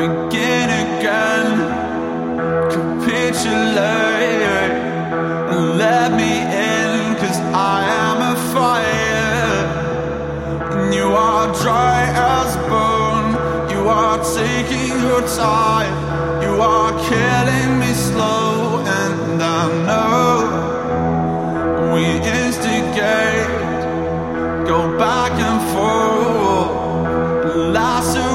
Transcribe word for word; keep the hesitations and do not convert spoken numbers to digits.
begin again. Capitulate and let me in, 'cause I am a fire and you are dry as bone. You are taking your time, you are killing me slow, and I know we instigate, go back and forth, lasso